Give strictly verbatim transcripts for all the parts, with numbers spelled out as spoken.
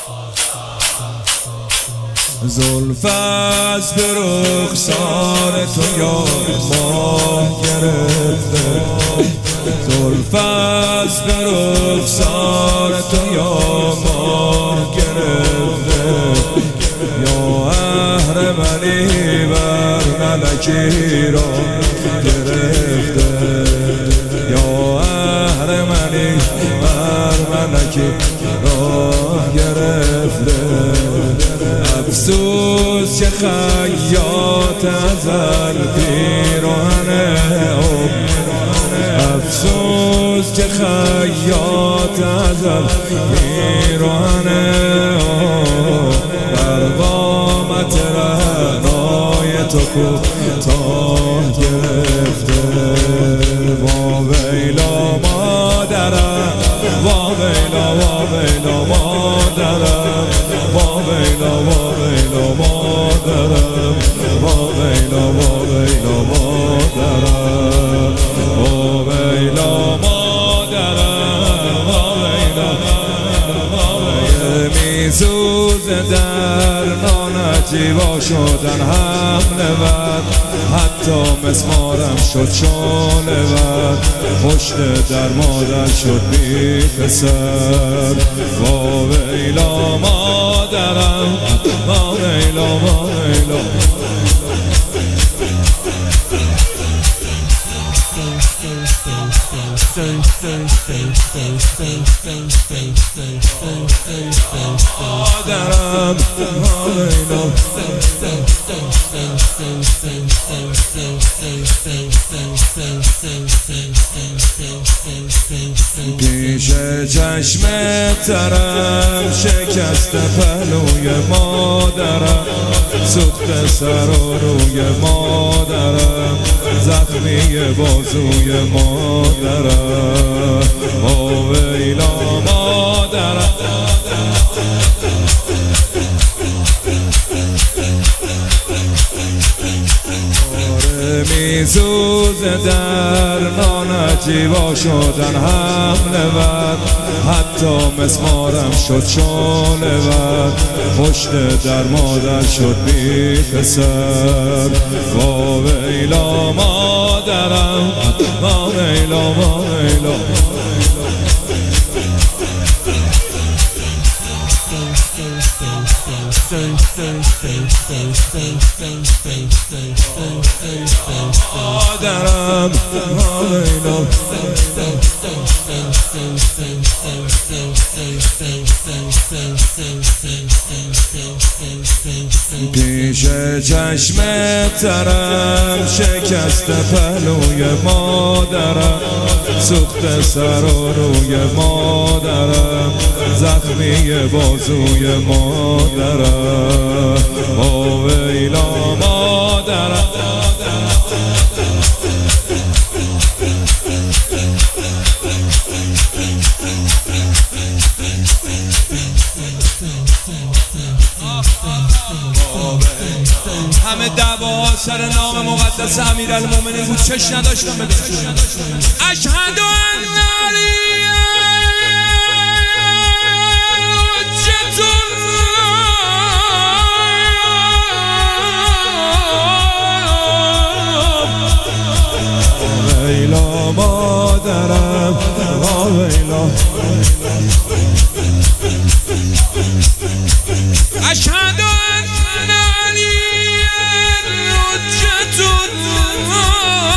زلف از به رخسار تو یا ماه گرفته، زلف از به رخسار تو یا ماه گرفته، یا اهرمنی بر ملکی را گرفته، یا اهرمنی بر ملکی را گرفته. افسوس که خیاط ازل پیراهن عمر، افسوس که خیاط ازل پیراهن عمر، بر قامت رعنای تو کوتاه گرفته. وا ویلا مادرم، وا ویلا وا ویلا مادرم، وا ویلا وا ویلا مادرم، وا ویلا وا ویلا مادرم، وا ویلا مادرم، وا ویلا وا ویلا. میسوزه در نانت جیوا شدن حمله ور، حتی مسمارم شد شاله ور، پشت در مادر شد بی پسر. وا ویلا مادرم، وا ویلا وا ویلا. مادرم وا ویلا. پیش چشم ترم شکست پهلوی مادرم، سوخت سر و روی مادرم، زخمی بازوی مادرم. وا ویلا مادرم. میسوزه در نانت جیوا شدن حمله ور، حتی مسمارم شد شاله ور، پشت در مادر شد بی پسر. وا ویلا مادرم، وا ویلا وا ویلا. مادرم وا ویلا. پیش چشم ترم شکست پهلوی مادرم، سوخت سر و روی مادرم، زخمی بازوی مادرم. وا ویلا مادرم. همه دعواها سر نام مقدس امیرالمومنین بود، چش نداشتم ببینم. اشهد ان علی حجة الله. ویلا مادرم، وا ویلا. اشهد ان علی حجة الله.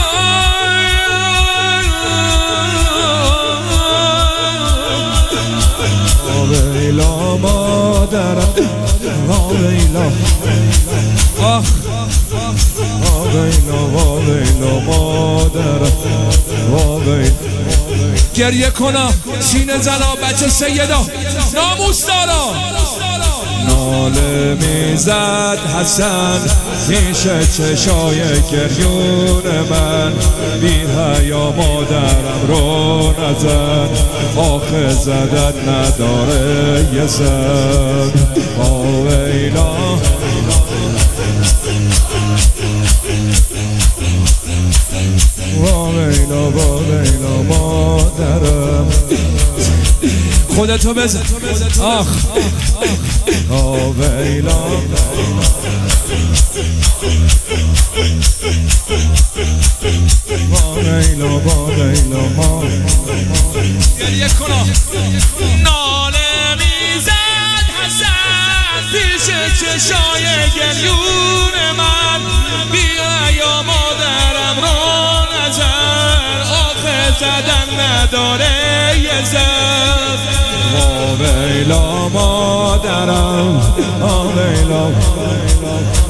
وا ویلا مادرم، وا ویلا. آخ وا ویلا وا ویلا مادرم، وا ویلا. گریه کنم سینه زنا بچه سیدا ناموس دارا. ناله میزد حسن پیش چشای گریون من، بی حیا مادرم رو نزن، آخه زدت نداره یه سر. وا ویلا. وا ویلا وا ویلا مادرم. خودتو بزن. آخ آویلا واویلا واویلا ما گریه کنا ناله میزد حسن پیش چشای گریون من. بیا یا مادرم را نظر آخه زدن نداره یه زد. واویلا مادرم آویلا